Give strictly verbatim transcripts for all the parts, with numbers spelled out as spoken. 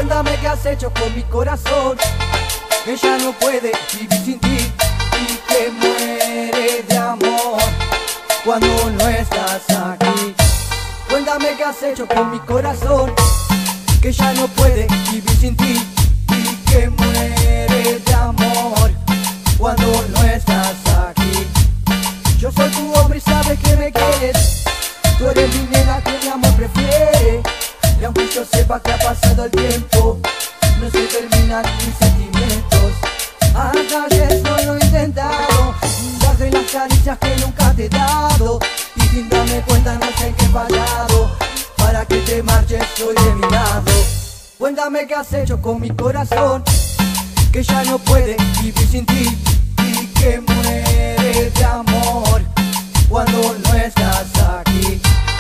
Cuéntame qué has hecho con mi corazón, que ya no puede vivir sin ti y que muere de amor cuando no estás aquí. Cuéntame qué has hecho con mi corazón, que ya no puede vivir sin ti y que muere de amor cuando no estás aquí. Yo soy tu hombre y sabes que me quieres, tú eres mi nena que mi amor prefiere. Y aunque yo sepa que ha pasado el tiempo, no se terminan mis sentimientos. Hasta ayer no lo he intentado, darte las caricias que nunca te he dado, y sin darme cuenta no sé en qué he fallado, para que te marches hoy de mi lado. Cuéntame qué has hecho con mi corazón, que ya no puede vivir sin ti y que muere de amor cuando no estás aquí.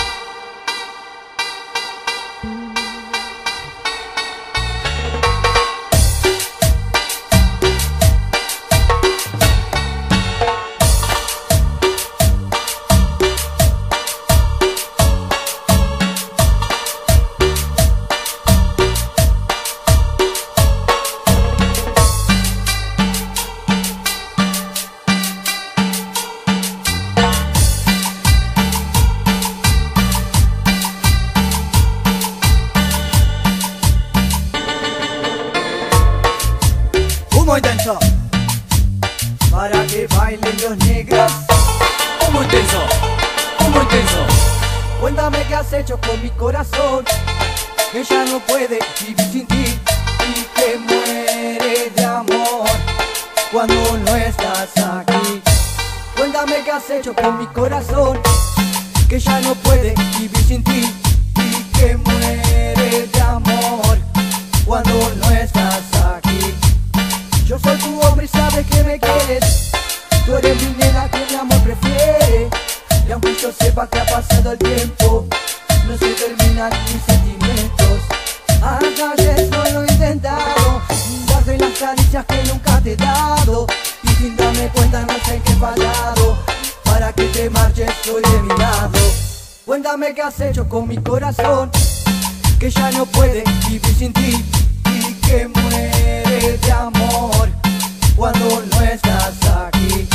Humo intenso, para que bailen los negros. Humo intenso, humo intenso. Cuéntame qué has hecho con mi corazón, que ya no puede vivir sin ti y que muere de amor cuando no estás aquí. Cuéntame qué has hecho con mi corazón, que ya no puede vivir sin ti y que muere de amor cuando no estás aquí. Yo soy tu hombre y sabes que me quieres, tú eres mi nena que mi amor prefiere. Y aunque yo sepa que ha pasado el tiempo, no se terminan mis sentimientos. Hasta ayer no lo he intentado, darte las caricias que nunca te he dado, y sin darme cuenta no sé en qué he fallado, para que te marches hoy de mi lado. Cuéntame qué has hecho con mi corazón, que ya no puede vivir sin ti y que muere de amor cuando no estás aquí.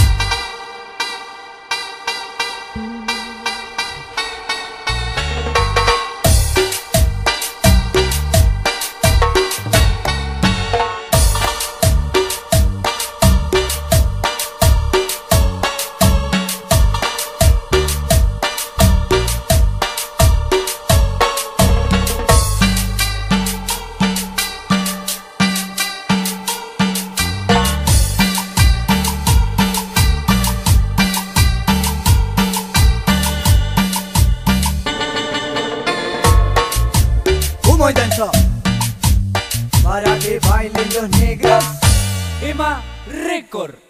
Humo intenso, para que bailen los negros. Ema Record.